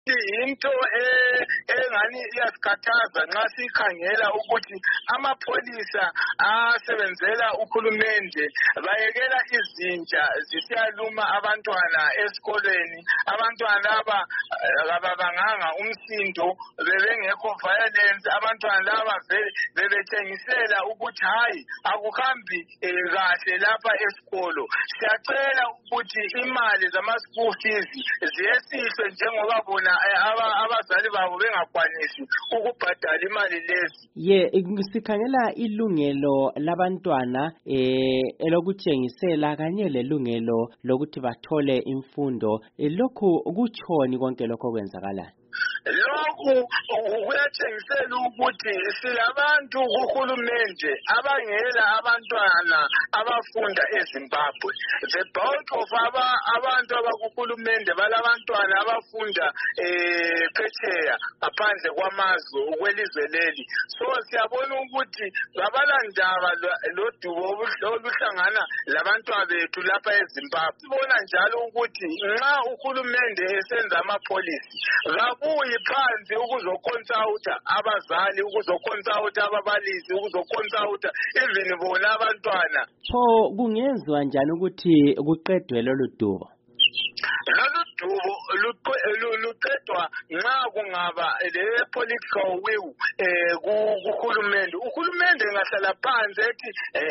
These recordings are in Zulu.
into engani iyasikhathaza nxa sikhangela ukuthi amapholisa asebenzela ukhulumende bayekela izinja zisiyaluma abantwana esikolweni. Abantwana laba ababanganga umsindo bebengekho violence. Abantwana laba bebetshengisela ukuthi hayi akuhambi kahle lapha esikolo. Siyacela ukuthi imali zama-school fees ziyehliswe njengoba bona abazali babo bengakwanisi ukubhadala imali lezi. Sikhangela ilungelo labantwana elokutshengisela kanye lelungelo lokuthi bathole imfundo. Lokhu kutshoni konke lokho kwenzakalayo? Lokhu kuyatshengisela ukuthi silabantu kuhulumende abangela abantwana abafunda eZimbabwe. The bulk of abantu abakuhulumende balabantwana abafunda phetsheya ngaphandle kwamazwe ukwelizwe leli. So siyabona ukuthi babalandaba lodubo oluhlangana labantwana bethu lapha eZimbabwe. Sibona njalo ukuthi nxa uhulumende esenza amapholisi kabuyi phansi ukuzoconsulta abazali, ukuzoconsulta ababalisi, ukuzoconsulta even bona abantwana. Pho kungenziwa njani ukuthi kuqedwe lolu dubo? Lolu dubo luqedwa nxa kungaba le-political will kuhulumende. Uhulumende engahlala phansi ethi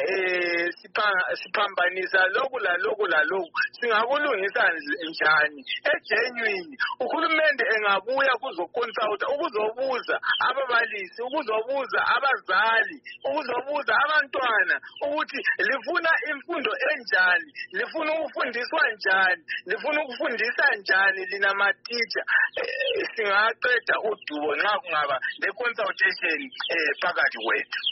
siphambanisa lokhu lalokhu lalokhu, singakulungisa njani egenuine. Uhulumende engabuya kuzoconsulta, ukuzobuza ababalisi, ukuzobuza abazali, ukuzobuza abantwana ukuthi lifuna imfundo enjani, lifuna ukufundiswa njani, lifuna ukufundisa njani lina ma-teacher. Singaqeda udubo nxa kungaba le-consultation phakathi kwethu.